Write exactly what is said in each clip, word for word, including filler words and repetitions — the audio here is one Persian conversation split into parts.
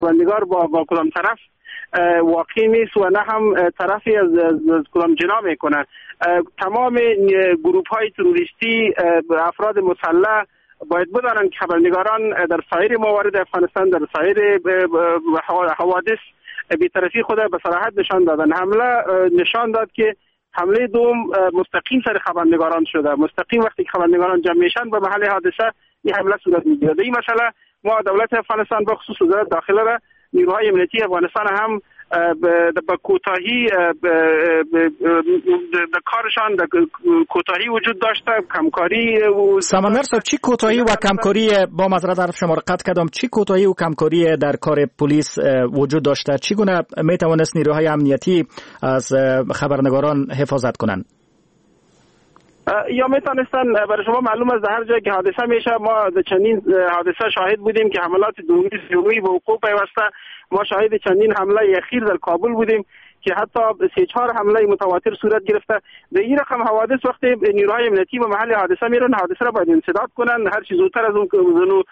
خبرنگار با با کدام طرف واقعی نیست و نه هم طرفی از, از کدام جنا میکنه. تمام گروه های تروریستی، افراد مسلح باید بدانند که خبرنگاران در سایر موارد افغانستان، در سایر حوادث بی‌طرفی خود به صراحت نشان دادن. حمله نشان داد که حمله دوم مستقیم سر خبرنگاران شده. مستقیم وقتی خبرنگاران جمع میشن به محل حادثه این حمله صورت میگیره. در این مسئله ما دولت افغانستان به خصوص وزارت داخله و نیروهای امنیتی افغانستان هم به کوتاهی در کارشان در کوتاهی وجود داشته، کمکاری. سمندر صاحب چی کوتاهی و کمکاری، با معذرت حرف شما را قطع کردم، چی کوتاهی و کمکاری در کار پلیس وجود داشته؟ چی گونه می توانست نیروهای امنیتی از خبرنگاران حفاظت کنند؟ یا میتونستن، برای شما معلوم است در هر جایی که حادثه میشه ما در چندین حادثه شاهد بودیم که حملات دومی سومی به وقوع پیوسته. ما شاهد چندین حمله اخیر در کابل بودیم که حتی سه چهار حمله متواتر صورت گرفته. در این رقم حوادث وقتی نیروهای امنیتی به محل حادثه میرن، حادثه را باید انسداد کنن هر چیز زودتر از اون زنو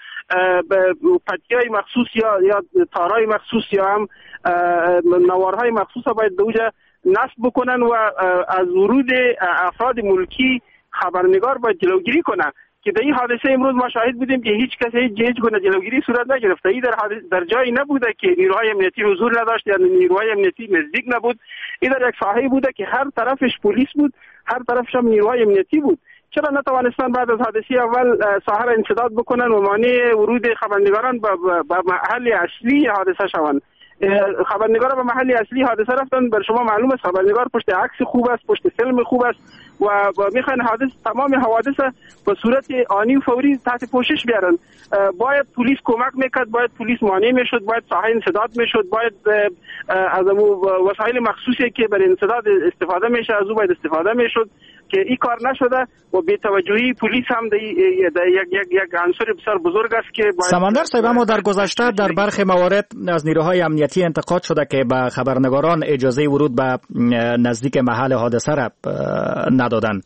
پتیای مخصوص یا یا تارای مخصوص یا هم نوارهای مخصوص باید به اوجه نصب بکنن و از ورود افراد ملکی خبرنگار باید جلوگیری کنه که در این حادثه امروز ما شاهد بودیم که هیچ کسی هیچ هیچ گونه جلوگیری صورت نگرفته. این در در جایی نبوده که نیروهای امنیتی حضور نداشت یا نیروهای امنیتی نزدیک نبود. این در یک ساحه‌ای بوده که هر طرفش پلیس بود، هر طرفش هم نیروهای امنیتی بود. چرا نتوانستن بعد از حادثه اول ساحه را انسداد بکنن و مانع ورود خبرنگاران به محل اصلی حادثه شوند؟ خبرنگار به محل اصلی حادثه رفتن. بر شما معلوم است خبرنگار پشت عکس خوب است، پشت فیلم خوب است و میخوان حادث تمام حوادث به صورت آنی و فوری تحت پوشش بیارن. باید پلیس کمک میکرد، باید پلیس مانع میشد، باید ساحه انسداد میشد، باید از وسایل مخصوصی که برای انسداد استفاده میشه از او باید استفاده میشد که این کار نشده و بی توجهی پلیس هم یک یک یک عنصر بسیار بزرگ است که سمندر صاحب، اما در گذشته در برخی موارد از نیروهای امنیتی انتقاد شده که به خبرنگاران اجازه ورود به نزدیک محل حادثه را ندادن.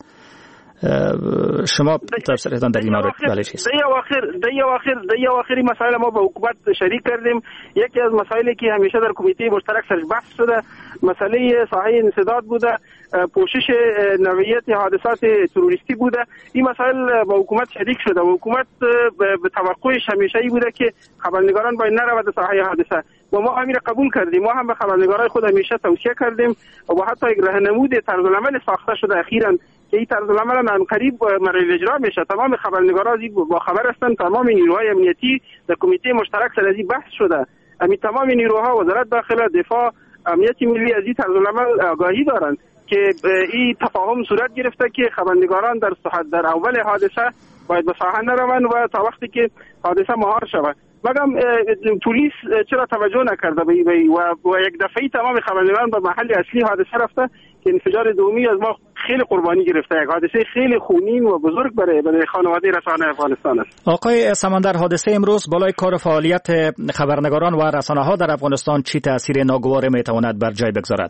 شما تفسیرتان در این مورد بله چیست؟ در اواخر در اواخر در اواخر مسائل ما با حکومت شریک کردیم. یکی از مسائلی که همیشه در کمیته مشترک سرش بحث شده مسئله ساحه انسداد بوده، پوشش نوعیت حادثات تروریستی بوده. این مسائل با حکومت شریک شده و حکومت به توقعش همیشه ای بوده که خبرنگاران باید نرود ساحه حادثه و ما امیر قبول کردیم. ما هم به خبرنگارای خود همیشه توصیه کردیم و حتی یک راهنمود طرز العمل ساخته شده اخیراً که این طرز العمل ان قریب مورد اجرا میشه. تمام خبرنگارا با خبر هستند، تمام نیروهای امنیتی در کمیته مشترک سر از بحث شده. همین تمام نیروها وزارت داخله، دفاع، امنیت ملی از این طرز العمل آگاهی دارند که این تفاهم صورت گرفته که خبرنگاران در در اول حادثه باید به ساحه نروند و تا وقتی که حادثه مهار شود. مگم پلیس چرا توجه نکرده به این و, و یک دفعه تمام خبرنگاران به محل اصلی حادثه رفته که انفجار دومی از ما خیلی قربانی گرفته. یک حادثه خیلی خونین و بزرگ برای برای خانواده رسانه افغانستان است. آقای سمندر، حادثه امروز بالای کار و فعالیت خبرنگاران و رسانه ها در افغانستان چی تاثیر ناگوار می تواند بر جای بگذارد؟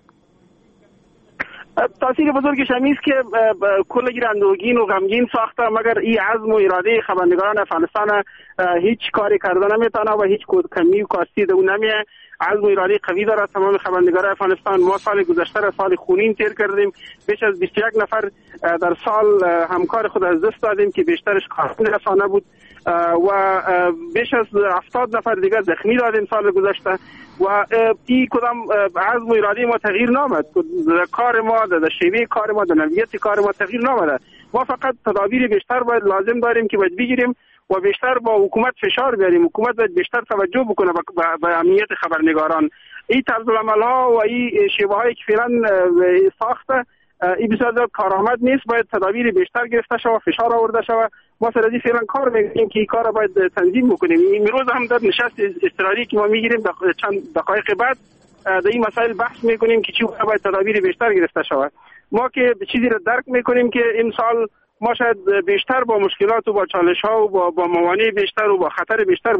تاثیر بزرگش همی است که کل گیر اندوهگین و غمگین ساخته، مگر این عزم و اراده خبرنگاران افغانستان هیچ کاری کرده نمیتونه و هیچ کمی و کاستی دو نمیه. عزم و اراده قوی داره تمام خبرنگاران افغانستان. ما سال گذشته را سال خونین تیر کردیم، بیش از بیست و یک نفر در سال همکار خود از دست دادیم که بیشترش کارمند رسانه بود و بیش از هفتاد نفر دیگر زخمی دادیم سال گذشته و این کدام عزم و اراده ما تغییر نامد. کار ما در شیوه کار ما در نوعیت کار ما تغییر نامده. ما فقط تدابیر بیشتر باید لازم داریم که باید بگیریم و بیشتر با حکومت فشار بیاریم. حکومت باید بیشتر توجه بکنه به امنیت خبرنگاران. این طرز العمل ها و این شیوه هایی که فعلا ساخته این بسیار کارآمد نیست. باید تدابیر بیشتر گرفته شود، فشار آورده شود. ما سر از این فعلا کار میکنیم که این کار را باید تنظیم بکنیم. امروز هم در نشست اضطراری که ما میگیریم چند دقایق بعد در این مسائل بحث میکنیم که چی باید تدابیر بیشتر گرفته شود. ما که چیزی را درک میکنیم که این سال ما شاید بیشتر با مشکلات و با چالش ها و با, با موانع بیشتر و با خطر بیشتر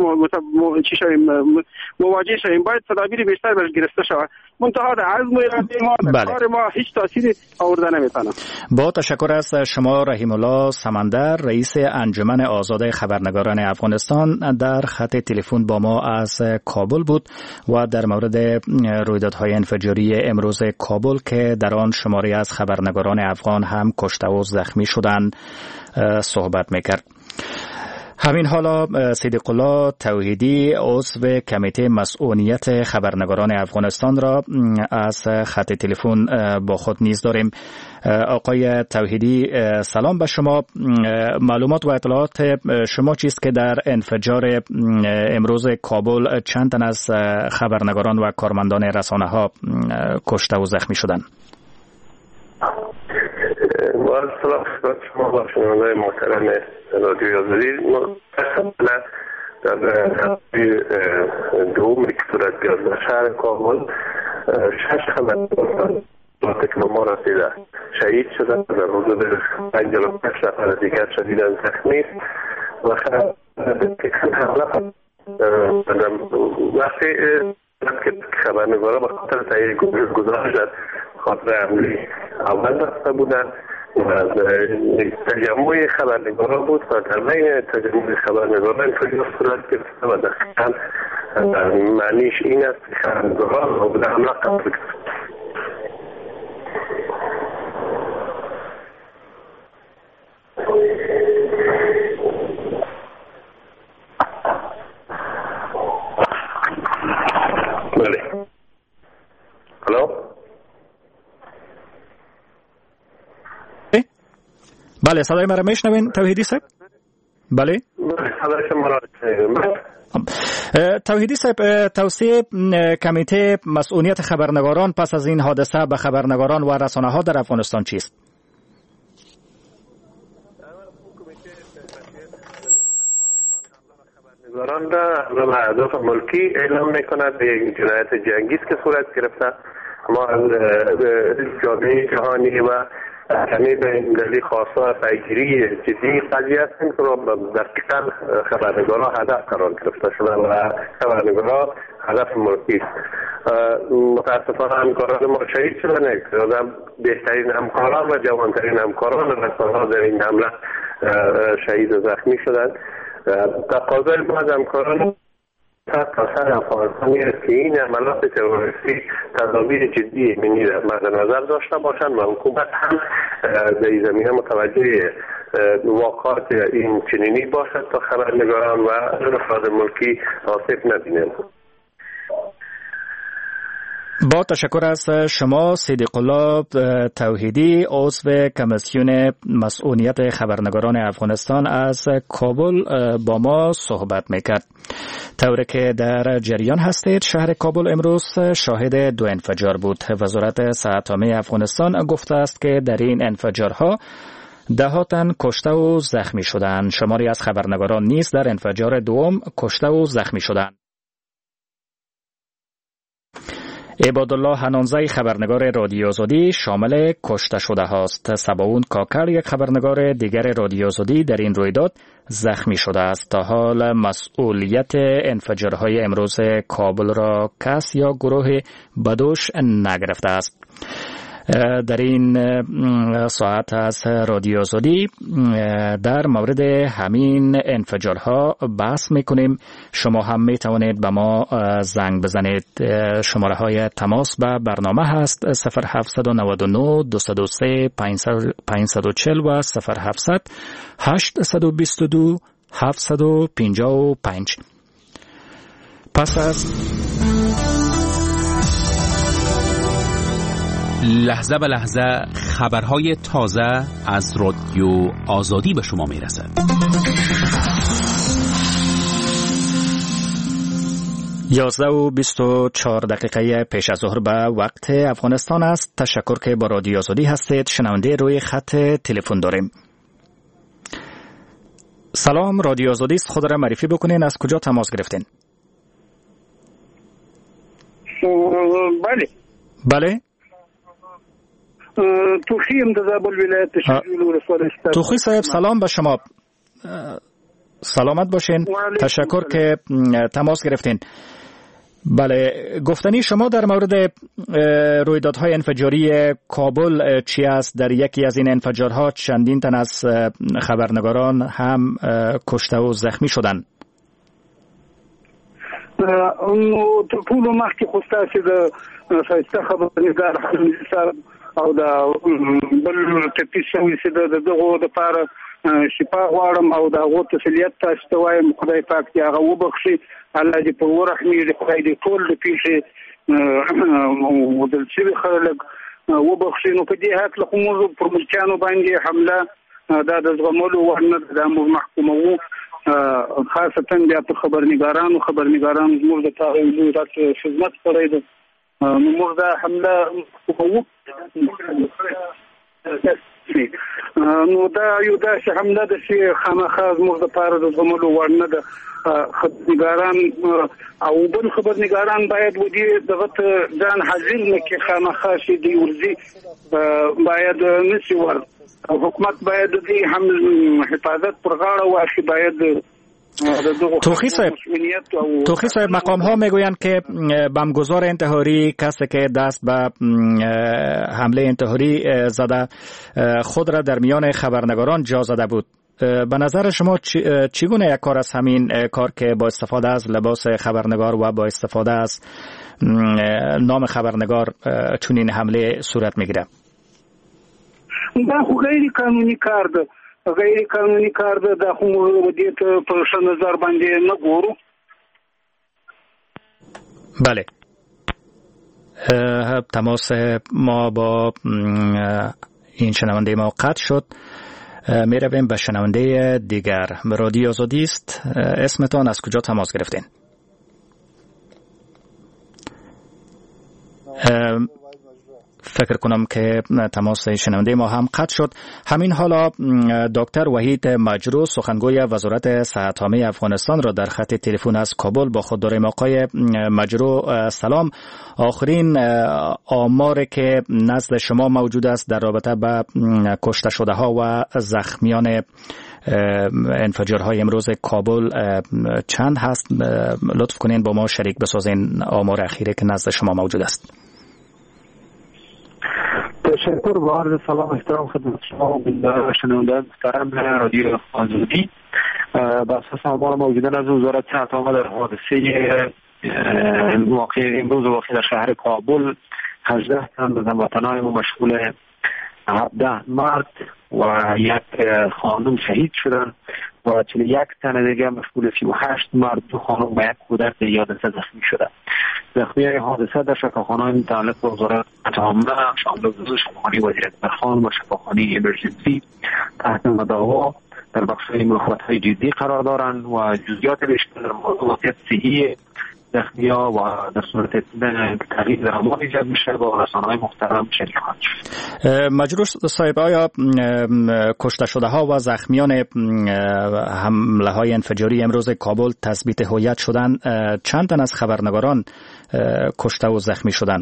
مواجه شویم. باید تدابیر بیشتر برش گرفته شود. منتها در عزم و اراده ما در کار ما هیچ تأثیری آورده نمیتونه. با تشکر از شما رحیم الله سمندر، رئیس انجمن آزاد خبرنگاران افغانستان، در خط تلفن با ما از کابل بود و در مورد رویدادهای انفجاری امروز کابل که در آن شماری از خبرنگاران افغان هم کشته و زخمی شدند صحبت میکرد. همین حالا صدیق الله توحیدی عضو کمیته مسئولیت خبرنگاران افغانستان را از خط تلفن با خود نیز داریم. آقای توحیدی سلام به شما. معلومات و اطلاعات شما چیست که در انفجار امروز کابل چند تن از خبرنگاران و کارمندان رسانه ها کشته و زخمی شدند؟ با سلام خدمت شما و شنوندگان محترم رادیوی آزادی. متأسفانه در دوم که صورت گرفت در شهر کابل شش خبرنگار که ما رسیده شهید شدند، در حدود پنجاه و پنج نفر دیگر شدیداً زخمی و وقتی که خبرنگارا به خاطر تهیه گزارش در خاطر حمله اول رفته بودند و تجمع خبرنگارا بود و در بین تجمع خبرنگارا انفجار صورت گرفته و دقیقاً معنیش این است که خبرنگارا مورد حمله قرار گرفت. بله. الو. بله صدای مرا میشنوین توحیدی صاحب؟ بله. صدای شما را میشنوم. توحیدی صاحب، توصیه کمیته مسئولیت خبرنگاران پس از این حادثه به خبرنگاران و رسانه ها در افغانستان چیست؟ خبرنگاران را به اهداف ملکی اعلام میکند به یک جنایت جنگی است که صورت گرفته. ما از جامعه جهانی و همه بین‌المللی خواسته پیگیری جدی قضیه هستیم که دقیقاً خبرنگاران هدف قرار گرفته شده و خبرنگاران هدف ملکی است. متاسفانه همکاران ما شهید شدند. بهترین همکاران و جوانترین همکاران رسانه‌ها در این حمله شهید و زخمی شدند. تقاضای ما از همکاران تاثیر افغانستانی است که این عملات تروریستی تدابیر جدی امنی در مد نظر داشته باشند و حکومت هم در این زمینه متوجه واقعات این چنینی باشد تا خبرنگاران و افراد ملکی آسیب نبینند. با تشکر از شما صدیق الله توحیدی عضو کمیسیون مسئولیت خبرنگاران افغانستان از کابل با ما صحبت میکرد. طوری که در جریان هستید شهر کابل امروز شاهد دو انفجار بود. وزارت صحت عامه افغانستان گفته است که در این انفجارها ده ها تن کشته و زخمی شدند. شماری از خبرنگاران نیز در انفجار دوم کشته و زخمی شدند. عبادالله حنانزی خبرنگار رادیو آزادی شامل کشته شده هاست. سباون کاکر یک خبرنگار دیگر رادیو آزادی در این رویداد زخمی شده است. تا حال مسئولیت انفجارهای امروز کابل را کس یا گروه بدوش نگرفته است. در این ساعت از رادیو آزادی در مورد همین انفجارها بحث میکنیم. شما هم میتوانید به ما زنگ بزنید. شماره های تماس به برنامه هست صفر هفت نه نه دو صفر سه پنج چهار صفر و صفر هفت هشت دو دو هفت پنج پنج. پس از لحظه به لحظه خبرهای تازه از رادیو آزادی به شما میرسد. یازده و بیست و چهار دقیقه پیش از ظهر به وقت افغانستان است. تشکر که با رادیو آزادی هستید. شنونده روی خط تلفن داریم. سلام، رادیو آزادی است. خود را معرفی بکنین. از کجا تماس گرفتین؟ بله بله توخی هم د زابل ولایت شجول ولسوالۍ. توخی صاحب سلام به شما، سلامت باشین. تشکر که تماس گرفتین. بله، گفتنی شما در مورد رویدادهای انفجاری کابل چی است؟ در یکی از این انفجارها چندین تن از خبرنگاران هم کشته و زخمی شدند. نو تر ټولو مخکې خو ستاسې د ښایسته خبرنګار حمید صاحب او د بل ټپي شوي چې د دغو دپاره شفا غواړم او د هغو تسلیت تاسو ته وایم. خدای پاک دې هغه وبخښي، الله دې په ورحمېږي، خدای دې ټول د پیښې وژل شوي خلک وبخښي. نو په دې هکله خو موږ پر ملکیانو باندې حمله دا د زغملو وړ نه ده، دا موږ محکوموو. خاصتا بیا پر خبرنګارانو خبرنګارانو زموږ د تاغیلو رات خدمت کړی ده، نو موږ دا حمله کوو. نو دا یو داسې حمله ده چې خامخا زموږ دپاره د زغملو وړ نه ده. خبرنګاران او بل خبرنګاران باید ودې دغه ته ځان حاضر نه کړي، خامخا چې دوی ورځي باید نشي ور حکومت باید دې هم حفاظت پر غاړه واخلي. باید توخی صاحب توخی صاحب مقام ها میگویند که بمبگذار انتحاری کسی که دست به حمله انتحاری زده خود را در میان خبرنگاران جا زده بود. به نظر شما چگونه یک کار از همین کار که با استفاده از لباس خبرنگار و با استفاده از نام خبرنگار چنین حمله صورت میگیره؟ دا خو غیر قانوني کار ده، غیر قانوني کار ده. دا خو موږ دې ته په ښه نظر باندې نه ګورو. بله، تماس ما با این شنونده ما قطع شد. می رویم به شنونده دیگر. رادیو آزادی است. اسمتان از کجا تماس گرفتین؟ فکر کنم که تماس شنونده ما هم قطع شد. همین حالا دکتر وحید مجرو سخنگوی وزارت صحت عامه افغانستان را در خط تلفن از کابل با خود داریم. آقای مجرو سلام. آخرین آماری که نزد شما موجود است در رابطه با کشته شده ها و زخمیان انفجارهای امروز کابل چند هست؟ لطف کنین با ما شریک بسازین آمار اخیری که نزد شما موجود است. تشکر و عرض سلام احترام خدمت شما و شنوندگان محترم رادیو آزادی. بر اساس آمار موجودن از وزارت صحت عامه در حادثه واقع امروز واقع در شهر کابل هجده تن از هموطنان ما مشغول هفده مرد و یک خانم شهید شدن و چهل و یک تن دیگه مشغول سی و هشت مرد، دو خانم و یک کودک در حادثه زخمی شدن. زخمیان حادثه در شفاخانه‌های متعلق به وزارت عامه شامل شفاخانه وزیر اکبرخان و شفاخانه امرجنسی تحت مداوا در بخش‌های مراقبت‌های جدی قرار دارند و جزئیات بیشتر در مورد وضعیت صحی زخمی‌ها و در صورت تغییر درمان ایجاد میشه با رسانه‌های محترم شریک خواهد شد. مجروح صاحب، آیا کشته شده ها و زخمیان حمله های انفجاری امروز کابل تثبیت هویت شدن؟ چند تن از خبرنگاران کشته و زخمی شدن؟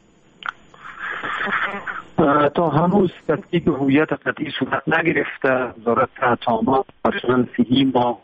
تا هنوز تثبیت هویت قطعی صورت نگرفته. وزارت صحت عامه پرسنل صحی ما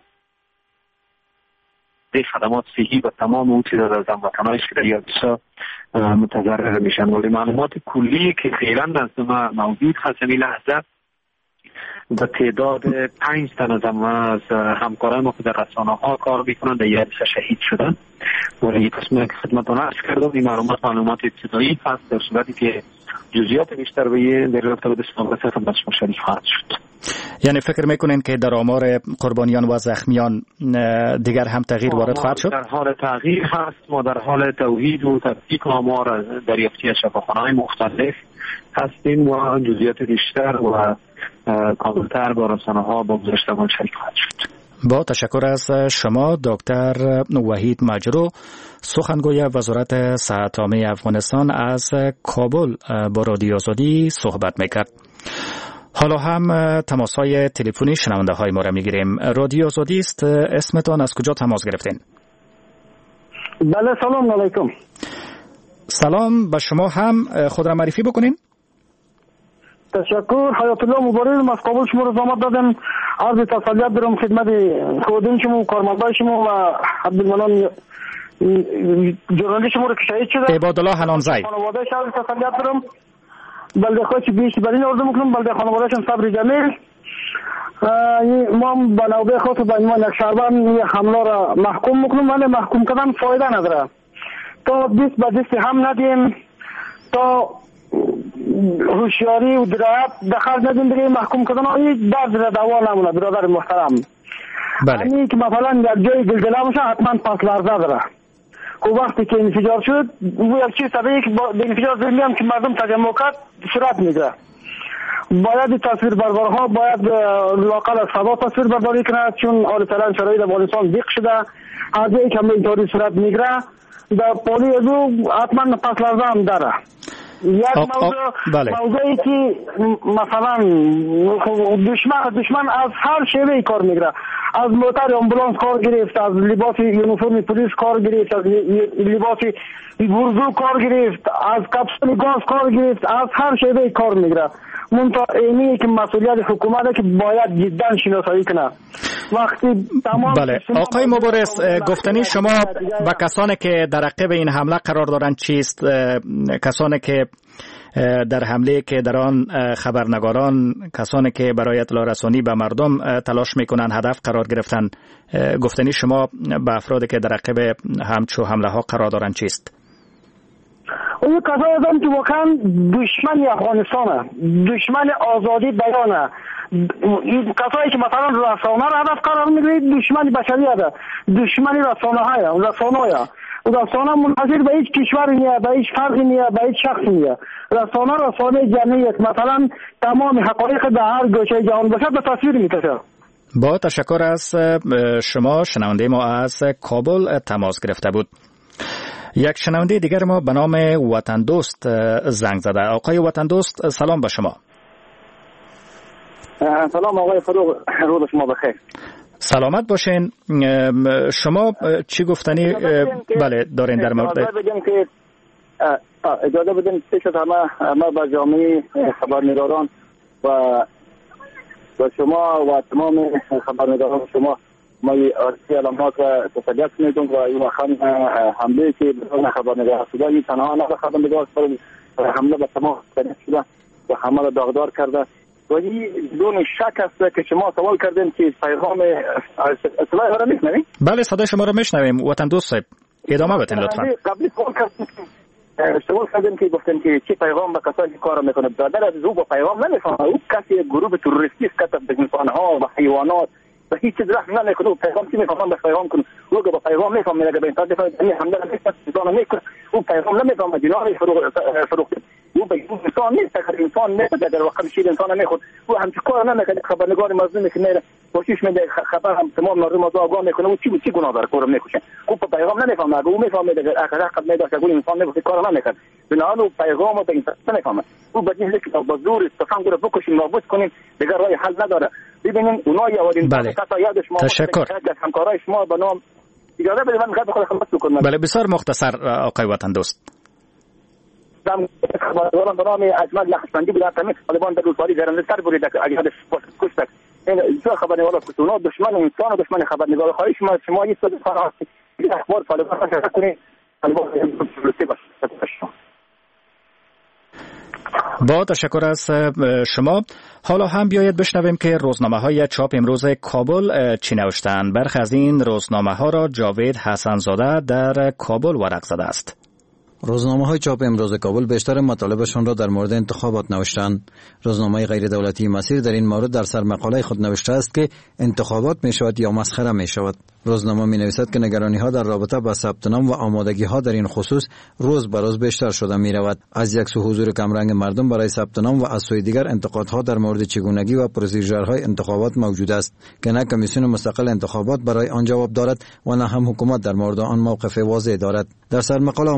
ده خدمات صحی و تمام اون چیزا از هموطنانش که در این حادثه متضرر میشن. ولی معلومات کلی که فعلا نزد ما موجود هست این لحظه به تعداد پنج تن از همکاران ما که در رسانه ها کار میکنن در این حادثه شهید شدن. ولی قسم که خدمتتون عرض کردم این معلومات معلومات ابتدایی هست. در صورتی که جزئیات بیشتر به در رابطه با دستمال خدمت شما شریک خواهد شد. یعنی فکر میکنین که در آمار قربانیان و زخمیان دیگر هم تغییر وارد خواهد شد؟ در حال تغییر هست. ما در حال توحید و تفکیک آمار دریافتی از شفاخانه‌های مختلف هستیم و جزئیات بیشتر و کاملتر با رسانه‌ها با گزارش‌دهان شریک خواهد شد. با تشکر از شما دکتر وحید مجرو سخنگوی وزارت صحت عامه افغانستان از کابل با رادیو آزادی صحبت میکرد. حالا هم تماس‌های تلفنی شنونده های ما را میگیریم. رادیو آزادی است. اسمتان از کجا تماس گرفتین؟ بله سلام علیکم. سلام به شما هم. خود را معرفی بکنین. تشکر. حیات الله مبارز از کابل شما رو زحمت دادم. عرض تسلیت دارم خدمت خودم شما و کارمندای شما و عبدالمنان جورنالیست شما رو که شهید شده. عبادالله حنانزی. خانواده شما تسلیت دارم. بلده خواهی بیش برین عرض میکنم. بلده خانواده شما صبر جمیل. ما به نوبه خود به عنوان یک شهروند حمله را محکوم میکنم، ولی محکوم کردن فایده نداره. تا دست به دست هم ندیم، تا هوشیاری و درایت دخل ندیم دیگه محکوم کردن این درد را دوا نمونه. برادر محترم، بله یعنی که مثلا یک جای گلگله باشه حتما پس لرزه داره. خب وقتی که انفجار شد و یک چیز طبیعی که با انفجار زمینی هم که مردم تجمع کرد صورت میگیره. باید تصویر بردارها باید لاقل از فضا تصویر برداری کنند، چون حال فعلا شرایط افغانستان ضیق شده. از یک هم اینطوری صورت میگیره در پالی از او حتما پس لرزه هم داره. یک موضوع بله. موضوعی که مثلا دشمن دشمن از هر شیوه کار میگیره، از موتر آمبولانس کار گرفت، از لباس یونیفرم پلیس کار گرفت، از لباس ورزو کار گرفت، از کپسول گاز کار گرفت، از هر شیوه کار میگیره. منتها اینی که مسئولیت حکومت که باید جدا شناسایی کنه. وقتی تمام بله آقای مبارز، گفتنی شما و کسانی که در عقب این حمله قرار دارند چیست؟ کسانی که در حمله که در آن خبرنگاران، کسانی که برای اطلاع رسانی به مردم تلاش میکنند هدف قرار گرفتن، گفتنی شما به افرادی که در عقب همچو حمله ها قرار دارند چیست؟ اون کسایی هستند که واقعا دشمن افغانستانه، دشمن آزادی بیانه. این کسایی که مثلا رسانه را هدف قرار میگیرید دشمن بشریت، دشمن رسانه های رسانه رسانه منحصر به هیچ کشوری نیست، به هیچ فرقی نیست، به هیچ شخصی نیست. رسانه رسانه جمعیت، مثلا تمام حقایق در هر گوشه جهان باشه به تصویر میکشه. با تشکر از شما. شنونده ما از کابل تماس گرفته بود. یک شنونده دیگر ما به نام وطن دوست زنگ زده. آقای وطن دوست سلام به شما. سلام آقای فروغ، روز شما بخیر. سلامت باشین. شما چی گفتنی بله دارین در مورد؟ اجازه بدین که اجازه بدین پیش از همه ما با جامعه خبرنگاران و و شما و تمام خبرنگاران شما ما ارسی علامات و تسلیت میدونم و این وقت حمله که به خبرنگار شده این تنها نه خبرنگار حمله به تمام شده و همه را داغدار کرده. و این بدون شک است که شما سوال کردین که پیغام اصلاح را میشنوید؟ بله صدای شما را میشنویم وطن دوست صاحب، ادامه بدین لطفا. قبلی سوال کردین سوال کردین که گفتن که چه پیغام به کسانی که کار میکنه. برادر از او با پیغام نمیفهمه، او کسی گروه تروریستی است که به انسانها و حیوانات و هیچ چیز رحم نمیکنه. پیغام چی میفهمه؟ به پیغام کنه. او با پیغام میفهمه اگه به انسان دفاع کنه حمله نمیکنه میکنه. او پیغام نمیفهمه. جناب فروخت او به انسان نیست، اگر انسان نیست در واقع شیر انسان نمیخواد. او همچین کار نمیکنه. خبرنگار مظلومی که میره کوشش میده خبر هم تمام مردم رو آگاه میکنه. او چی چی گناه داره کارم میکنه. او به پیغام نمیفهمه. اگه او میفهمه اگر اگر حق میداشت اگر انسان نمیخواد کار نمیکنه. بنابراین او پیغام به انسان نمیفهمه. او به جهت که با زور تفنگ رو بکشیم نابود کنیم دیگر راه حل نداره. ببینین اونها یادین بله. تشکر. همکارای شما به نام اجازه بدید من میخوام خدمت بکنم. بله بسیار مختصر آقای وطن دوست. دم خبرنگاران به نام اجمل نقشبندی بود تامین طالبان در روزواری گرنده سر برید که اگه هدف کشتک این دو خبرنگاران کتونا دشمن انسان و دشمن خبرنگار خواهش شما شما این صد فرات اخبار طالبان را شرکت کنید. طالبان با تشکر از شما. حالا هم بیاید بشنویم که روزنامه های چاپ امروز کابل چی نوشتند. برخی از این روزنامه ها را جاوید حسنزاده در کابل ورق زده است. روزنامه های چاپ امروز کابل بیشتر مطالبشان را در مورد انتخابات نوشتند. روزنامه غیر دولتی مسیر در این مورد در سرمقاله خود نوشته است که انتخابات می شود یا مسخره می شود. روزنامه می نویسد که نگرانی ها در رابطه با ثبت نام و آمادگی ها در این خصوص روز به روز بیشتر شده می رود. از یک سو حضور کمرنگ مردم برای ثبت نام و از سوی دیگر انتقادها در مورد چگونگی و پروسیجرهای انتخابات موجود است که نه کمیسیون مستقل انتخابات برای آن جواب دارد و نه هم حکومت در مورد آن موقف واضح دارد. در سرمقاله آمده است که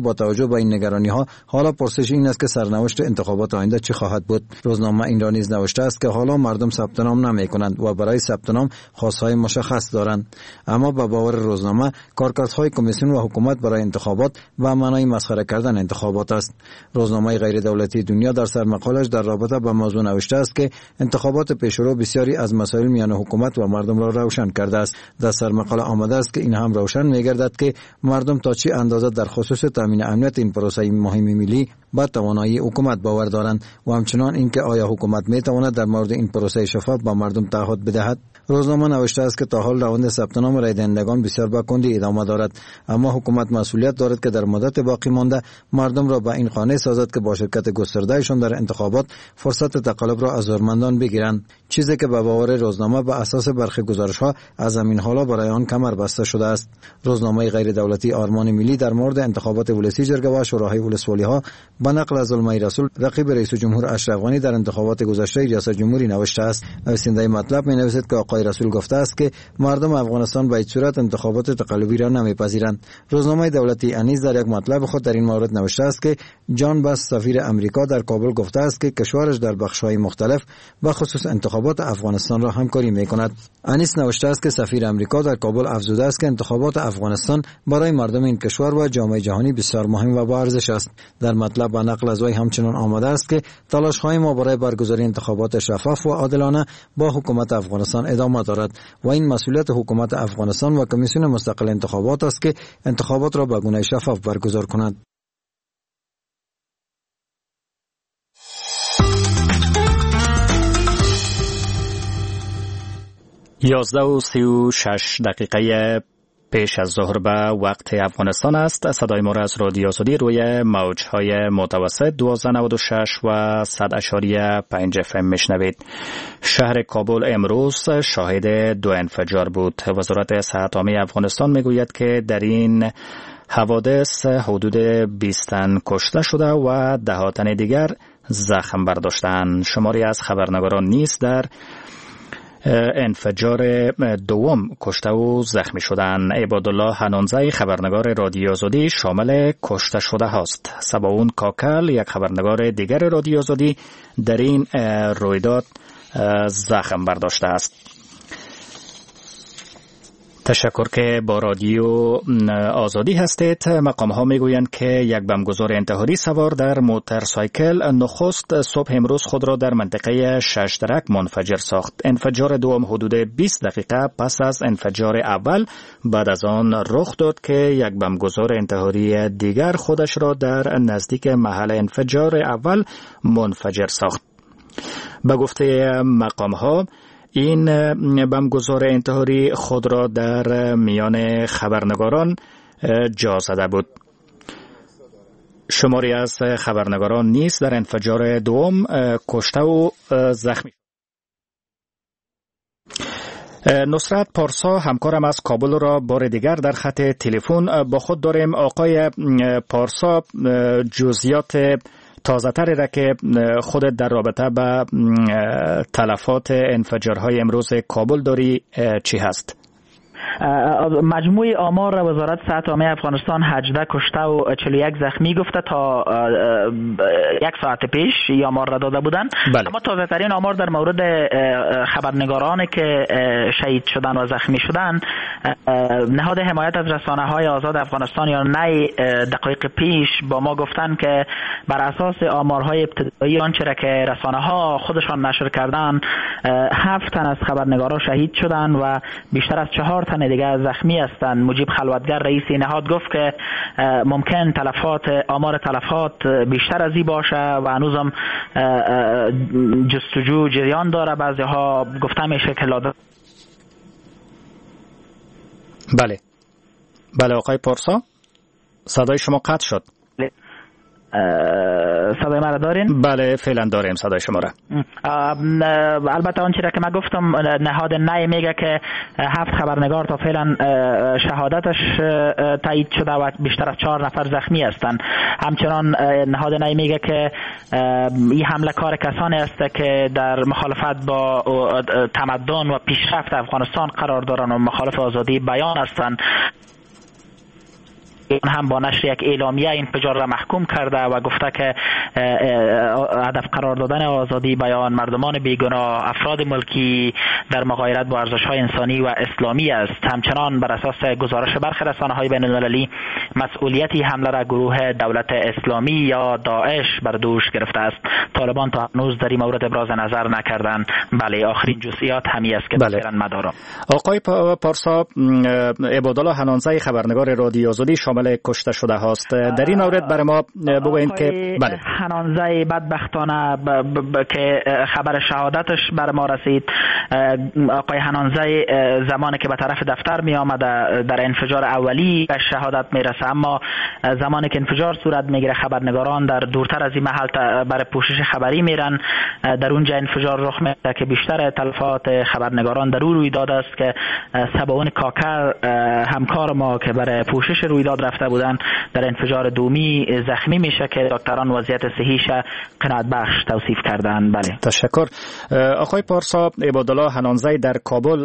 با توجه به این نگرانی ها حالا پرسش این است که سرنوشت انتخابات آینده چه خواهد بود. روزنامه این را نیز نوشته است که حالا مردم ثبت نام نمی کنند و برای ثبت نام خواستهای مشخص دارند، اما به باور روزنامه کارکردهای کمیسیون و حکومت برای انتخابات و معنای مسخره کردن انتخابات است. روزنامه غیر دولتی دنیا در سرمقالش در رابطه با موضوع نوشته است که انتخابات پیشرو بسیاری از مسائل میان حکومت و مردم را روشن کرده است. در سرمقاله آمده است که این هم روشن می‌گردد که مردم تا چه اندازه در خصوص تامین امنیت این پروسه مهم ملی با توانایی حکومت باور دارند و همچنان اینکه آیا حکومت میتواند در مورد این پروسه شفاف با مردم تعهد بدهد. روزنامه نوشته است که تا حال روند ثبت نام رای دهندگان بسیار با کندی ادامه دارد، اما حکومت مسئولیت دارد که در مدت باقی مانده مردم را به این قانع سازد که با شرکت گستردهشان در انتخابات فرصت تقلب را از زورمندان بگیرند، چیزی که به باور روزنامه به اساس برخی گزارش‌ها از همین حالا برای آن کمر بسته شده است. روزنامه غیر دولتی آرمان ملی در مورد انتخابات ولسی جرگه و شوراهای ولسوالی‌ها به نقل از علمای رسول رقیب رئیس جمهور اشرف غنی در انتخابات گذشته ریاست جمهوری نوشته است. نویسنده مطلب می‌نویسد که آقای رسول گفته است که مردم افغانستان به هیچ صورت انتخابات تقلبی را نمی‌پذیرند. روزنامه دولتی انیس در یک مطلب خود در این مورد نوشته است که جان باس سفیر امریکا در کابل گفته است که کشورش در بخش‌های مختلف به خصوص انتخابات افغانستان را همکاری می‌کند. انیس نوشته است که سفیر امریکا در کابل افزوده است که انتخابات افغانستان برای مردم این کشور و جامعه جهانی بسیار مهم و با ارزش است. در مطلب به نقل از وی همچنان آمده است که تلاش‌های ما برای برگزاری انتخابات شفاف و عادلانه با حکومت افغانستان ادامه دارد و این مسئولیت حکومت افغانستان و کمیسیون مستقل انتخابات است که انتخابات را به گونه شفاف برگزار کند. یازده و سی و شش دقیقه پیش از ظهر به وقت افغانستان است. صدای ما را از رادیو آزادی روی موجهای متوسط دوازده نود و شش و صد اشاری پنج اف ام میشنوید. شهر کابل امروز شاهد دو انفجار بود. وزارت صحت عامه افغانستان میگوید که در این حوادث حدود بیست تن کشته شده و ده تن دیگر زخم برداشتند. شماری از خبرنگاران نیز در انفجار دوم کشته و زخمی شدند. عبادالله حنانزی خبرنگار رادیو آزادی شامل کشته شده هاست. سباون کاکل یک خبرنگار دیگر رادیو آزادی در این رویداد زخم برداشته است. تشکر که با رادیو آزادی هستید. مقام ها میگویند که یک بمبگذار انتحاری سوار در موتورسایکل نخست صبح امروز خود را در منطقه ششدرک منفجر ساخت. انفجار دوم حدود بیست دقیقه پس از انفجار اول بعد از آن رخ داد که یک بمبگذار انتحاری دیگر خودش را در نزدیک محل انفجار اول منفجر ساخت. به گفته مقام ها این بمبگذار انتحاری خود را در میان خبرنگاران جا زده بود. شماری از خبرنگاران نیز در انفجار دوم کشته و زخمی. نصرت پارسا همکارم از کابل را بار دیگر در خط تلفن با خود داریم. آقای پارسا، جزئیات تازه تری را که خودت در رابطه با تلفات انفجارهای امروز کابل داری چی هست؟ مجموع آمار وزارت صحت عامه افغانستان هجده کشته و چهل و یک زخمی گفته تا یک ساعت پیش این آمار را داده بودن. بله. اما تازه ترین آمار در مورد خبرنگارانی که شهید شدن و زخمی شدن، نهاد حمایت از رسانه های آزاد افغانستان یا نی دقایق پیش با ما گفتن که بر اساس آمارهای ابتدایی آنچه را که رسانه ها خودشان نشر کردن، هفت تن از خبرنگاران شهید شدن و بیشتر از چهار تن دیگه زخمی هستند. مجیب خلوتگر رئیس نهاد گفت که ممکن تلفات آمار تلفات بیشتر از این باشه و هنوزم جستجو جریان داره. بعضی ها گفته میشه که لازم. بله بله آقای پارسا، صدای شما قطع شد. صدای ما را دارین؟ بله فعلا داریم صدای شما را. البته آنچه را که من گفتم، نهاد نی میگه که هفت خبرنگار تا فعلا شهادتش تایید شده و بیشتر از چهار نفر زخمی هستند. همچنان نهاد نی میگه که این حمله کار کسانی است که در مخالفت با تمدن و پیشرفت افغانستان قرار دارند و مخالف آزادی بیان هستند. هم با نشر یک اعلامیه انفجار را محکوم کرده و گفته که هدف قرار دادن آزادی بیان مردمان بیگناه افراد ملکی در مغایرت با ارزش‌های انسانی و اسلامی است. همچنان بر اساس گزارش برخی رسانه‌های بین‌المللی مسئولیتی حمله را گروه دولت اسلامی یا داعش بر دوش گرفته است. طالبان تا هنوز در این مورد ابراز نظر نکردند. بله آخرین جزئیات همین است که بله. مدارم آقای پارسا، عبادالله حنانزه خبرنگار رادیو آزادی شامل کشته شده هاست. در این مورد برای ما بگویید که بله حنانزه بدبختانه ب... ب... ب... که خبر شهادتش بر ما رسید. آقای حنانزه زمانی که به طرف دفتر می آمده در انفجار اولی به شهادت می رسه، اما زمانی که انفجار صورت می گیره خبرنگاران در دورتر از این محل برای پوشش خبری میرن. در اونجا انفجار رخ میده که بیشتر تلفات خبرنگاران در اون رویداد است که سباون کاکر همکار ما که برای پوشش رویداد رفته بودن در انفجار دومی زخمی میشه که دکتران وضعیت صحیش قناعت بخش توصیف کردن. بله تشکر. آقای پارسا، عبادالله حنانزه در کابل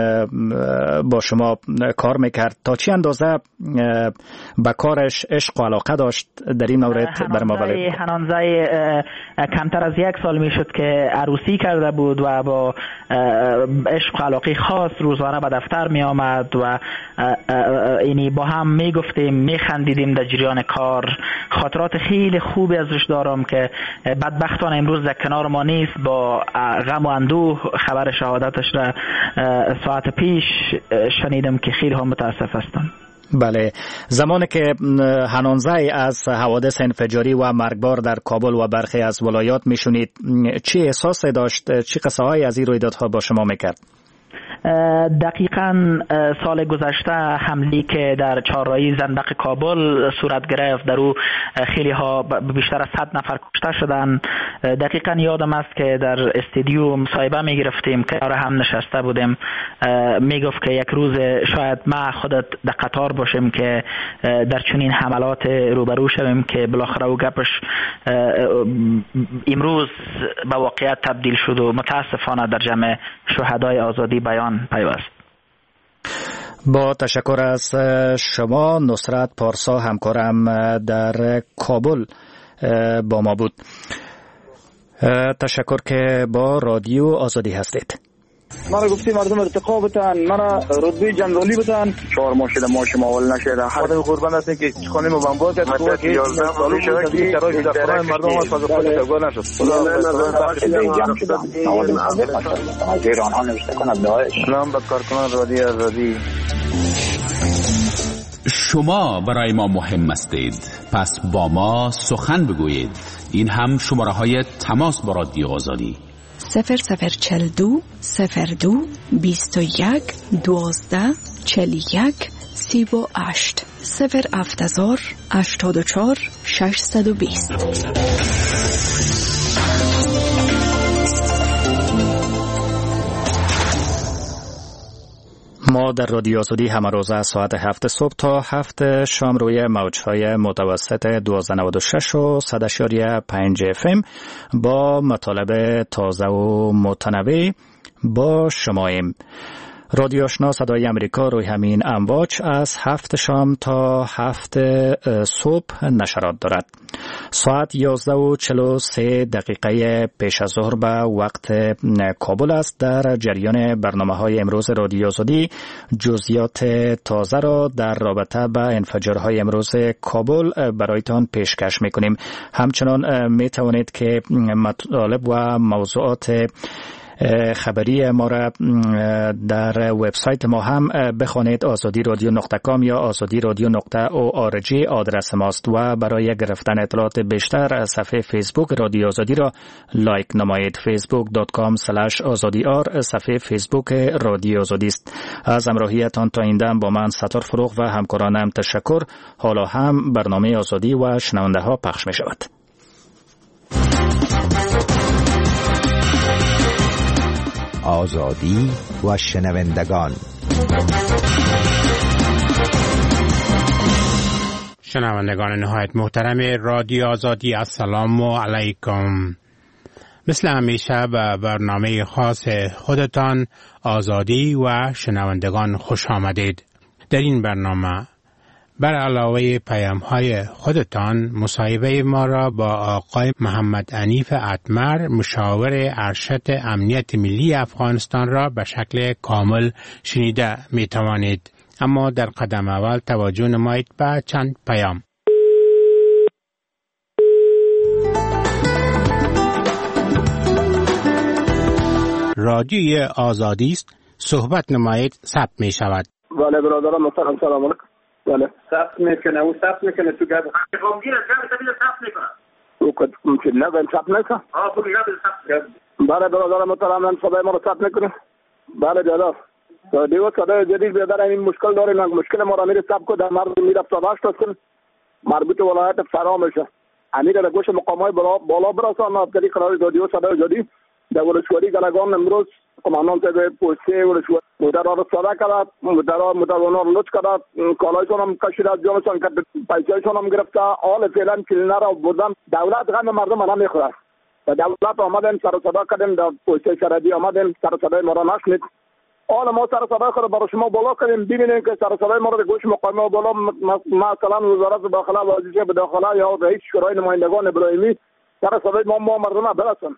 با شما کار میکرد. تا چه اندازه به کارش عشق و علاقه داشت در این مورد بر ما بله؟ حنانزه کمتر از یک سال میشد که عروسی کرده بود و با عشق و علاقه خاص روزانه به دفتر می آمد و اینی با هم می گفتیم می خندیدیم در جریان کار. خاطرات خیلی خوبی ازش دارم که بدبختانه امروز در کنار ما نیست. با غم و اندوه خبر شهادتش را ساعت پیش شنیدم که خیلی هم متاسف هستم. بله، زمانی که حنانزه از حوادث انفجاری و مرگبار در کابل و برخی از ولایات میشنید، چی احساسی داشت؟ چی قصه هایی از این رویدادها با شما میکرد؟ دقیقاً سال گذشته حمله که در چهارراهی زندق کابل صورت گرفت، در او خیلی ها بیشتر از صد نفر کشته شدن. دقیقاً یادم است که در استودیو مصاحبه می گرفتیم که کنار هم نشسته بودیم. می گفت که یک روز شاید ما خودت در قطار باشیم که در چنین حملات روبرو شویم که بالاخره او گپش امروز به واقعیت تبدیل شد و متاسفانه در جمع شهدای آزادی بیان پیوست. با تشکر از شما. نصرت پارسا همکارم در کابل با ما بود. تشکر که با رادیو آزادی هستید. مرا گفتی مردم ارتقا بتن، مرا رتبه جنرالی بتن. چهار ماه شده ما شما اول نشده. خدا قربان هستیم که خانه ما بمبار کرد. تو که یازده سال شده که شرایط در خانه مردم از فضا خود تگاه نشد. خدا ایران ها نوشته کند داعش. سلام به کارکنان رادیو آزادی. شما برای ما مهم هستید، پس با ما سخن بگویید. این هم شماره های تماس با رادیو آزادی: صفر صفر چل دو صفر دو بیست و یک دوازده چل یک سی و هشت صفر افتزار هشتاد و چهار ششصد و بیست. ما در رادیو آزادی همه روز از ساعت هفت صبح تا هفت شام روی موجهای متوسط دوازده نود و شش و صد اشاریه پنج اف ام با مطالب تازه و متنوع با شماییم. رادیو آشنا صدای امریکا روی همین امواج از هفت شام تا هفت صبح نشرات دارد. ساعت یازده و چهل و سه دقیقه پیش از ظهر به وقت کابل است. در جریان برنامه های امروز رادیو آزادی جزئیات تازه را در رابطه با انفجارهای امروز کابل برایتان پیشکش میکنیم. همچنان می توانید که مطالب و موضوعات خبری ما را در وبسایت ما هم بخوانید. آزادی رادیو نقطه کام یا آزادی رادیو نقطه او آر جی آدرس ماست و برای گرفتن اطلاعات بیشتر صفحه فیسبوک رادیو آزادی را لایک نمایید. فیسبوک دات کام اسلش آزادی آر صفحه فیسبوک رادیو آزادی است. از همراهیتان تا این دم با من ستار فروغ و همکارانم تشکر. حالا هم برنامه آزادی و شنونده ها پخش می شود. آزادی و شنوندگان. شنوندگان نهایت محترم رادیو آزادی، السلام علیکم. مثل همیشه به برنامه خاص خودتان آزادی و شنوندگان خوش آمدید. در این برنامه بر علاوه پیام های خودتان مصاحبه ما را با آقای محمد عنیف اتمر مشاور ارشد امنیت ملی افغانستان را به شکل کامل شنیده می توانید. اما در قدم اول توجه نمایید به چند پیام. رادیوی آزادی است، صحبت نمایید، ثبت می شود. بله برادران محترم سلام علیکم. بله ثبت میکنه او ثبت میکنه تو گپ قومگیر از گپ تبیل ثبت میکنه او که ممکن نه ولی ثبت نکنه ها تو گپ ثبت. بله برادران محترم من صدای ما رو ثبت میکنه. بله برادر دیو صدای جدید برادر این مشکل داره، نه مشکل ما رو میره ثبت کو در مرز میره صداش هستن مربوط ولایت فرا میشه امیر در گوش مقامات بالا بالا برسان از طریق قرار رادیو صدای جدید در ولسوالی گلگان امروز کمانان صاحب پوسته ولسوالی مدرا رو صدا کرد، مدرا مدرا رو لطف کرد، کالایشون هم کشید از جانشون کرد، پیسایشون هم گرفته. حال فعلا کلینر رو بردن. دولت غم مردم را نمیخوره و دولت آمدن سر صدا کردیم در پوسته شردی آمدن سر صدای ما را نشنید. حالا ما سر صدای خود برای شما بالا کردیم ببینیم که سر صدای ما را گوش مقام بالا مثلا وزارت داخله و وزیر به داخله یا رئیس شورای نمایندگان ابراهیمی سر صدای ما ما مردم برسن.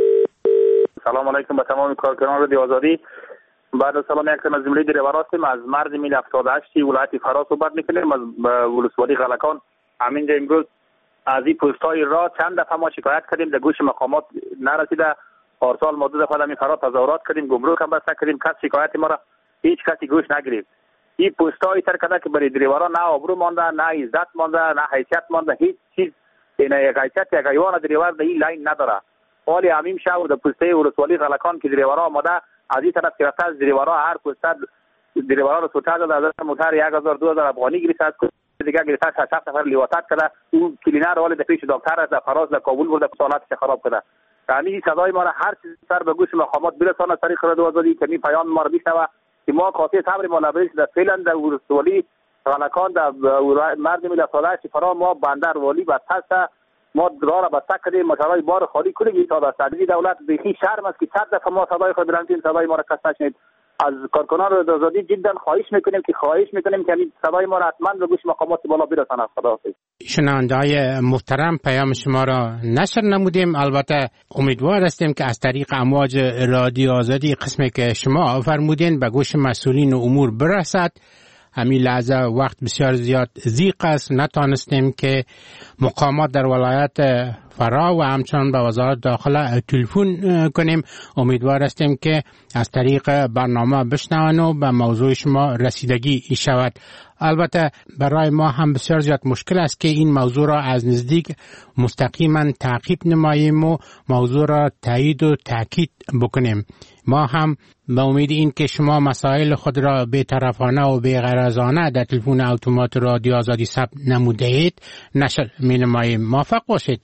سلام علیکم به تمام کارکنان رادیو آزادی. بعد از سلام یک تن از جمله دیروار هستیم از مرز میل هفتاد و هشت ولایت فرا صحبت میکنیم از ولسوالی غلکان. همینجا امروز از این پست‌های راه چند دفعه ما شکایت کردیم در گوش مقامات نرسیده. پارسال ما دو دفعه در فرا تظاهرات کردیم، گمرک هم بسته کردیم، کس شکایت ما را هیچ کسی گوش نگرفت. این پست‌های تر کرده که برای دیروارا نه آبرو مانده، نه عزت مانده، نه حیثیت مانده، هیچ چیز این یک حیثیت یک حیوان دیروار در این لاین نداره. حالی همین شهر در پسته ولسوالی غلکان که دیروارا آمده از این طرف گرفته از دیروارا هر پسته دیروارا رو سوتا داده از موتر یک هزار دو هزار افغانی گرفته از دیگه گرفته شش هفت نفر لیواتت کرده. اون کلینر حالی در پیش دکتر در فراز در کابل برده سالاتش خراب کرده. همین صدای ما را هر چیز سر به گوش مقامات برسانه طریق رادیو آزادی که می پیام ما را بشنوه که ما قاطع صبر ما لبریش در فعلا در ولسوالی غلکان در مرد میل افرادش فرا ما بندر والی بس هست ما راه را بسته کردیم مشارای بار خالی کنیم تا در صدری دولت بخی شرم است که صد دفعه ما صدای خود برندیم صدای ما را کس نشنید. از کارکنان رادیو آزادی جدا خواهش میکنیم که خواهش میکنیم که صدای ما را حتما به گوش مقامات بالا برسانه. خداحافظ. شنونده‌های محترم پیام شما را نشر نمودیم. البته امیدوار هستیم که از طریق امواج رادیو آزادی قسمی که شما فرمودین به گوش مسئولین امور برسد. همین لحظه وقت بسیار زیاد ضیق است، نتانستیم که مقامات در ولایت فرا و همچنان به وزارت داخله تلفن کنیم. امیدوار هستیم که از طریق برنامه بشنون و به موضوع شما رسیدگی شود. البته برای ما هم بسیار زیاد مشکل است که این موضوع را از نزدیک مستقیما تعقیب نماییم و موضوع را تایید و تاکید بکنیم. ما هم به امید این که شما مسائل خود را بی‌طرفانه و بی‌غرضانه در تلفن اتومات رادیو آزادی ثبت نموده اید نشر می نماییم. موفق باشید.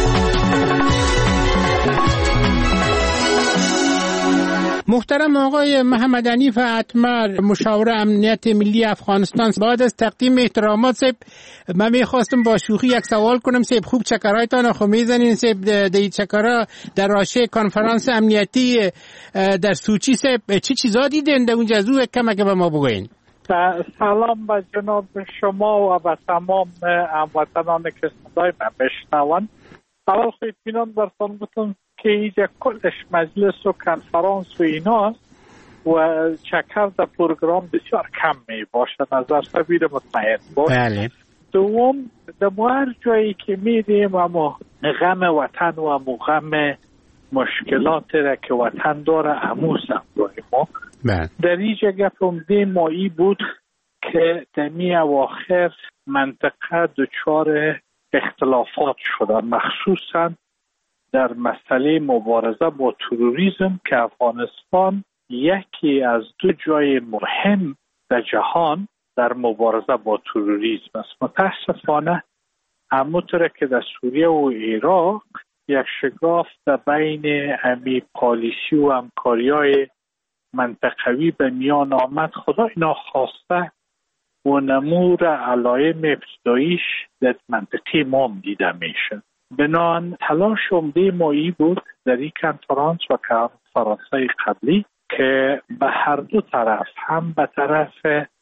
محترم آقای محمد عنیف اتمر مشاور امنیت ملی افغانستان، بعد از تقدیم احترامات سیب من میخواستم با شوخی یک سوال کنم. سیب خوب چکرایتان خو میزنین سیب دی چکرا در راشه کنفرانس امنیتی در سوچی سیب چی چیزا دیدین در اونجا؟ زو کمک به ما بگوین. سلام به جناب شما و به تمام هموطنان که صدای من بشنون. اول خو اطمینان برتان بتون که اینجا کلش مجلس و کنفرانس و ایناست و چکر در پروگرام بسیار کم می باشه، نظر سبیر مطمئن باشه. بله. دوم در هر جایی که میریم اما غم وطن و امو غم مشکلات را که وطن داره اموز همراه ما. بله. در اینجا گفتم دی مایی بود که دمی اواخر منطقه دچار اختلافات شدن، مخصوصا در مسئله مبارزه با تروریسم که افغانستان یکی از دو جای مهم در جهان در مبارزه با تروریسم است. متاسفانه همونطور که در سوریه و عراق یک شگاف در بین امی پالیسی و همکاری‌های منطقوی به میان آمد، خدا اینا خواسته و نمور علائم ابتداییش در منطقه ما دیده میشه. بنان تلاش عمده مایی بود در این کنفرانس و کنفرانس‌های قبلی که به هر دو طرف، هم به طرف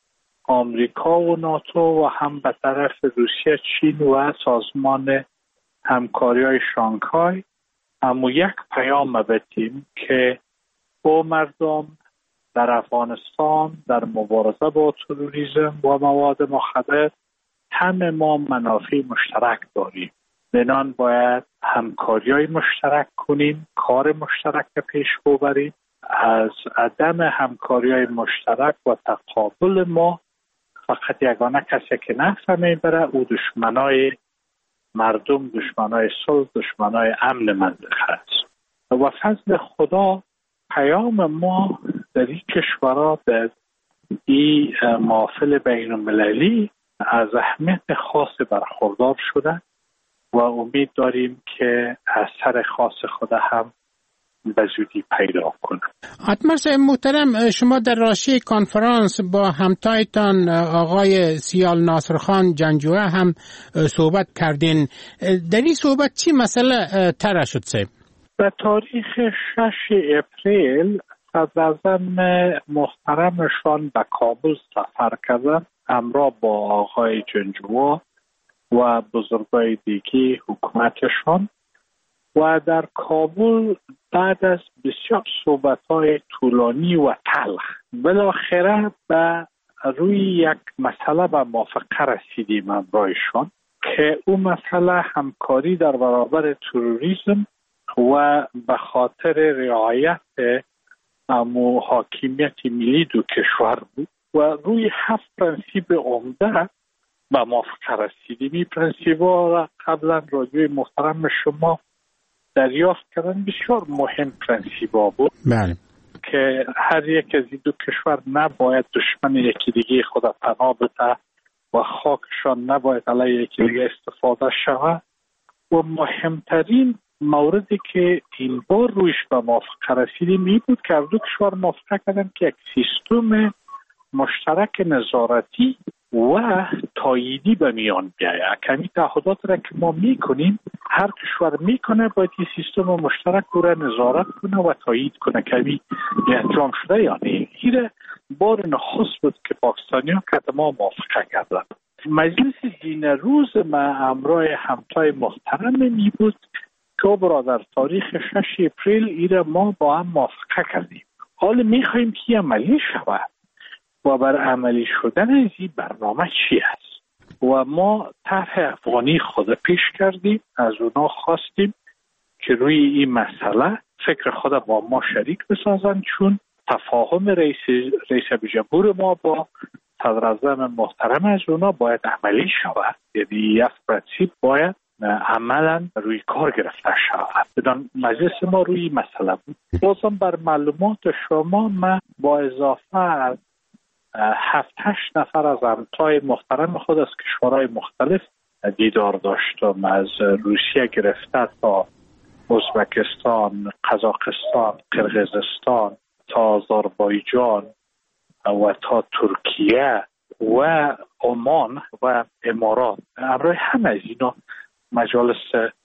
آمریکا و ناتو و هم به طرف روسیه، چین و سازمان همکاری های شانگهای اما یک پیام بدیم که با مردم در افغانستان در مبارزه با تروریسم و مواد مخدر همه ما منافع مشترک داریم. بنان باید همکاری های مشترک کنیم، کار مشترک پیش ببریم. از عدم همکاری های مشترک و تقابل ما فقط یگانه کسی که نفع میبره او دشمنای مردم، دشمنای صلح، دشمنای امن منطقه است. و فضل خدا پیام ما در این کشورها در این محافل بین المللی از اهمیت خاص برخوردار شده و امید داریم که اثر خاص خود هم به زودی پیدا کنه. آتمر صاحب محترم، شما در راشی کنفرانس با همتایتان آقای سیال ناصرخان جنگجوی هم صحبت کردین. در این صحبت چی مسئله طرح شد صاحب؟ به تاریخ شش اپریل صدراعظم محترمشان به کابل سفر کردن همراه با آقای جنگجوی و بزرگای دیگه حکومتشان و در کابل بعد از بسیار صحبت‌های طولانی و تلخ بالاخره به روی یک مسئله به موافقه رسیدیم همراهشان که اون مسئله همکاری در برابر تروریسم و به خاطر رعایت امو حاکمیت ملی دو کشور بود و روی هفت پرنسیپ عمده به موافقه رسیدیم. این پرنسیپ‌ها را قبلا راجع محترم شما دریافت کردن. بسیار مهم پرنسیپ‌ها بود. بله. که هر یک از این دو کشور نباید دشمن یکی دیگه خود پناه بده و خاکشان نباید علیه یکی دیگه استفاده شود. و مهمترین موردی که این بار رویش به موافقه رسیدیم این بود که دو کشور موافقه کردن که یک سیستم مشترک نظارتی و تاییدی به میان بیاید. کمی تعهدات را که ما میکنیم هر کشور میکنه باید این سیستم مشترک رو نظارت کنه و تایید کنه کمی انجام شده یا نه. این بار نخست بود که پاکستانیان که ما موافقه کردن. مجلس دین روز ما همراه همتای محترم می بود که برادر تاریخ شش اپریل ایره ما با هم موافقه کردیم. حالا میخوایم که عملی شود و بر عملی شدن از این برنامه چی است و ما طرح افغانی خود پیش کردیم. از اونا خواستیم که روی این مسئله فکر خود با ما شریک بسازن چون تفاهم رئیس رئیس جمهور ما با صدراعظم محترم از اونا باید عملی شود. یعنی یک پرنسیپ باید عملا روی کار گرفته شود. بدان مجلس ما روی مسئله بود. بازم بر معلومات شما من با اضافه از هفت هشت نفر از همتای محترم خود از کشورهای مختلف دیدار داشتم. از روسیه گرفته تا ازبکستان، قزاقستان، قرقیزستان تا آذربایجان و تا ترکیه و عمان و امارات. همراه همه از اینا مجالس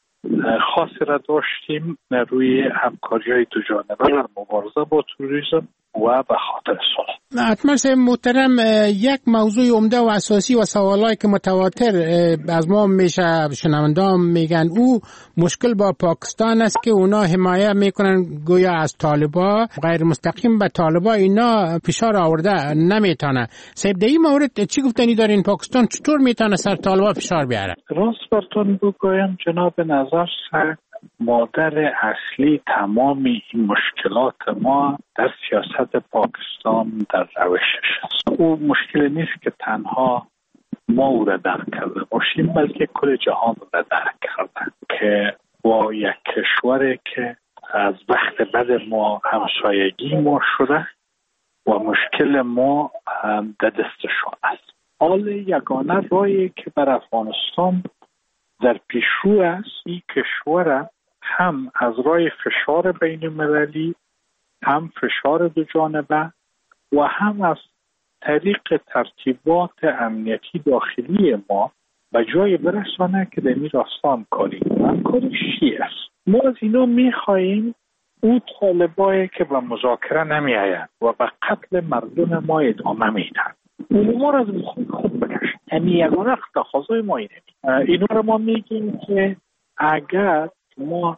خاصی را داشتیم روی همکاری های دو جانبه در مبارزه با تروریسم و به خاطر صلح. حتما صاحب محترم، یک موضوع عمده و اساسی و سوالایی که متواتر از ما میشه شنوندان میگن او مشکل با پاکستان است که اونا حمایت میکنن گویا از طالبا، غیر مستقیم به طالبا اینا فشار آورده نمیتونه. صاحب در این مورد چی گفتنی دارین؟ پاکستان چطور میتونه سر طالبا فشار بیاره؟ راست براتون بگویم جناب نظر صاحب، مادر اصلی تمام این مشکلات ما در سیاست پاکستان در روشش است. او مشکل نیست که تنها ما او را درک کرده باشیم بلکه کل جهان را درک کرده که با یک کشوری که از وقت بعد ما همسایگی ما شده و مشکل ما در دستشان است. حال یگانه راهی که بر افغانستان در پیشرو است این کشور هم از راه فشار بین المللی، هم فشار دو جانبه و هم از طریق ترتیبات امنیتی داخلی ما به جای برسانه که در این راستا همکاری کنه. همکاری چی است؟ ما از اینا میخواییم او طالبایی که به مذاکره نمی آیند و به قتل مردم ما ادامه میدن امور از خود خود بکشن. یعنی یگانه تقاضای ما اینه. اینا رو ما میگیم که اگر ما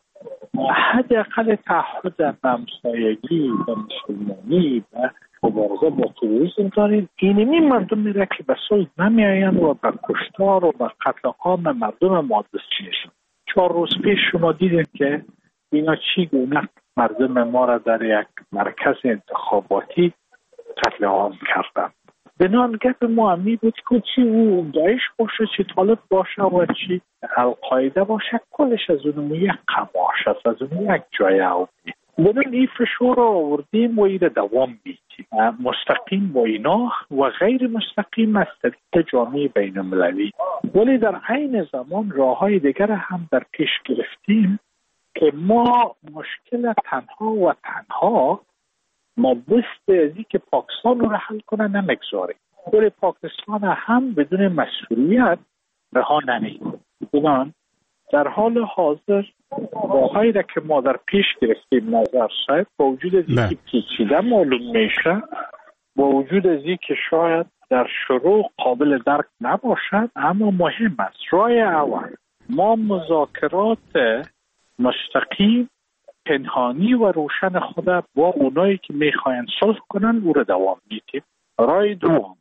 حداقل تعهد به همسایگی و مسلمانی و مبارزه با تروریسم داریم، اینمی مردم میره که به صلح نمیاین و به کشتار و به قتل عام مردم ما دستگیرشن. چهار روز پیش شما دیدین که اینا چی گونه مردم ما را در یک مرکز انتخاباتی قتل عام کردن. بنان گپ ما همی بود که چی او داعش باشه، چی طالب باشه و چی القاعده باشه، کلش از اونمو یک قماش است، از اونمو یک جای عوضی. بنان این فشور رو آوردیم و این دوام بیدیم، مستقیم با اینا و غیر مستقیم از طریق جامعه بین المللی. ولی در عین زمان راه های دیگر هم در پیش گرفتیم که ما مشکل تنها و تنها ما بست ازی که پاکستان رو حل کنه نمگذاریم. ولی پاکستان هم بدون مسئولیت رها نمید. بنان در حال حاضر راهایی را که ما در پیش گرفتیم نظر شاید با وجود از اینکه پیچیده معلوم میشه، با وجود از اینکه شاید در شروع قابل درک نباشد، اما مهم است. راه اول ما مذاکرات مستقیم پنهانی و روشن خود با اونایی که میخواین صلح کنن او رو دوام میدیم. راه دوم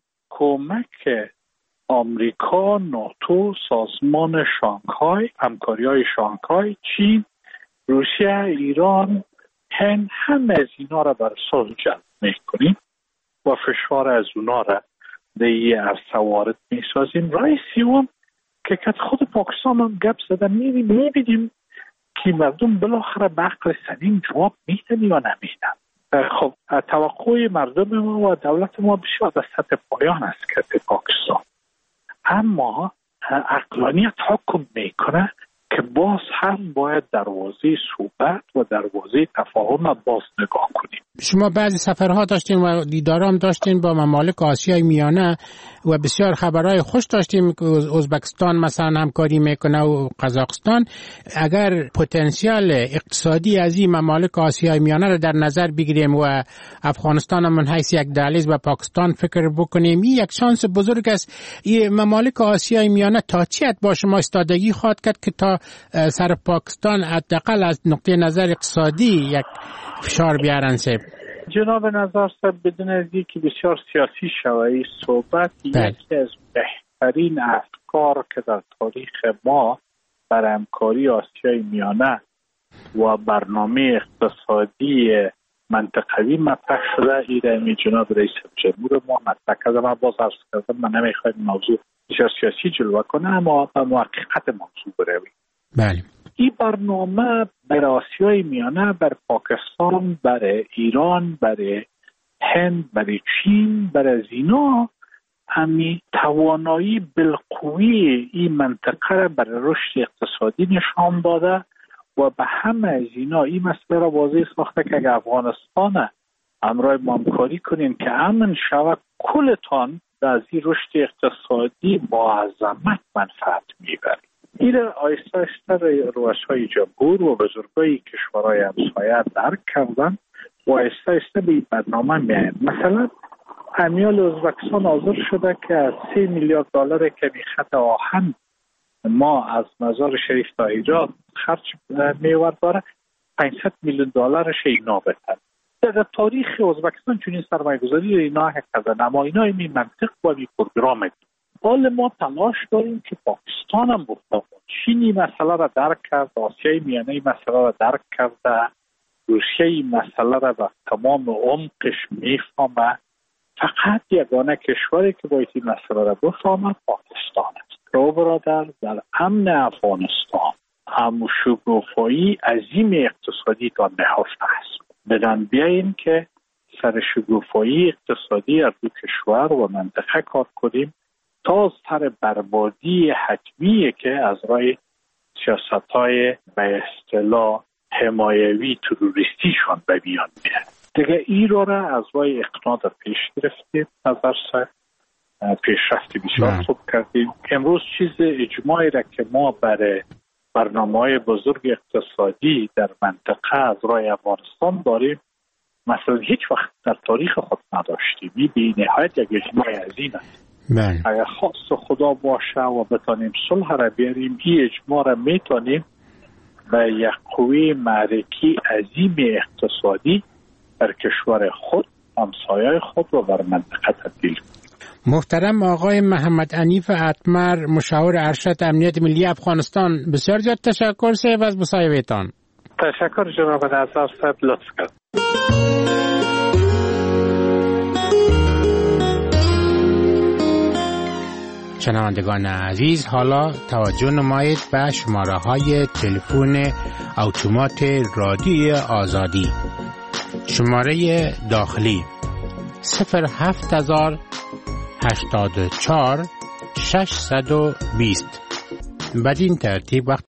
کمک آمریکا، ناتو، سازمان شانگهای، همکاری های شانگهای، چین، روسیه، ایران، هند، همه از اینا را بر صلح جلب میکنیم و فشار از اونا را دیگه از سوارد میسازیم. راه سوم که خود پاکستان هم گپ زدن میبینیم که مردم بالاخره به عقل سلیم جواب میدن یا نمیدن. خب توقع مردم ما و دولت ما بسیار از سطح پایان است که پاکستان، اما عقلانیت حکم میکنه که باز هم باید دروازه صحبت و دروازه تفاهم باز نگاه کنیم. شما بعضی سفرها داشتین و دیدارام داشتین با ممالک آسیای میانه و بسیار خبرهای خوش داشتیم که ازبکستان مثلا همکاری میکنه و قزاقستان. اگر پتانسیل اقتصادی از این ممالک آسیای میانه رو در نظر بگیریم و افغانستان من حیث یک دهلیز به پاکستان فکر بکنیم، این یک شانس بزرگ است. این ممالک آسیای میانه تا چی حد با شما استادگی خواهد کرد که تا سر پاکستان حداقل از نقطه نظر اقتصادی یک فشار بیارن؟ سب جناب نظر صاحب بدون از که بسیار سیاسی شوی صحبت یکی از بهترین افکار که در تاریخ ما بر همکاری آسیای میانه و برنامه اقتصادی منطقوی مطرح شده، ایرانی جناب رئیس جمهور ما مطرح کرده. من باز عرض کردم من نمیخوایم موضوع بسیار سیاسی جلوه کنه، اما به محققت موضوع برویم. بله، این برنامه برای آسیای میانه، بر پاکستان، برای ایران، برای هند، برای چین، برای اینا همی توانایی بالقوی این منطقه را برای رشد اقتصادی نشان داده و به همه از اینا این مسئله را واضح ساخته که اگر افغانستان همراه ما همکاری کنین که امن شود، کلتان از این رشد اقتصادی با عظمت منفعت میبرید. این آیسته آیسته رؤسای جمهور و بزرگای کشورهای همسایه درک کردن و آیسته آیسته به این برنامه میاین. مثلا امیال ازبکستان حاضر شده که از سه میلیارد دلار که خط آهن ما از مزار شریف تا ایجاد خرج میورد داره، پانصد میلیون دلارش اینا بتن. در تاریخ ازبکستان چنین سرمایه‌گذاری اینا کرده، اما اینا این منطق با این پروگرام دید. حال ما تلاش داریم که پاکستان هم بفته، چینی مسئله را درک کرد، آسیای میانه مسئله را درک کرده، روسیه این مسئله را به تمام عمقش میفهمه. فقط یگانه کشوری که باید این مسئله را بفهمه پاکستان است. رو برادر، در امن افغانستان هم شگوفایی عظیم اقتصادی تا نهفته است. بدان بیاییم که سر شگوفایی اقتصادی از دو کشور و منطقه کار کنیم تا از سر بربادی حتمیه که از راه سیاست‌های به اصطلاح حمایوی تروریستیشون به بیان میاد. دیگه این رو را از راه اقناع در پیش گرفتیم، نظر سر پیشرفتی بسیار خوب کردیم. امروز چیز اجماعی را که ما برای برنامه‌های بزرگ اقتصادی در منطقه از راه افغانستان داریم مثلا هیچ وقت در تاریخ خود نداشتیم. این بی نهایت یک اجماع عظیم است. بله. اگر خواست خدا باشه و بتانیم صلح را بیاریم، این اجماع را میتونیم به یک قوی معرکی عظیم اقتصادی در کشور خود، همسایه خود و بر منطقه تبدیل کنیم. محترم آقای محمد عنیف اتمر، مشاور ارشد امنیت ملی افغانستان، بسیار زیاد تشکر صاحب از مصاحبهتان. تشکر جناب نظر صاحب، لطف کرد. شنوندگان عزیز، حالا توجه نمایید به شماره های تلفن اتومات رادیوی آزادی. شماره داخلی صفر هفت هزار هشتاد و چهار ششصد و بیست. بدین ترتیب وقت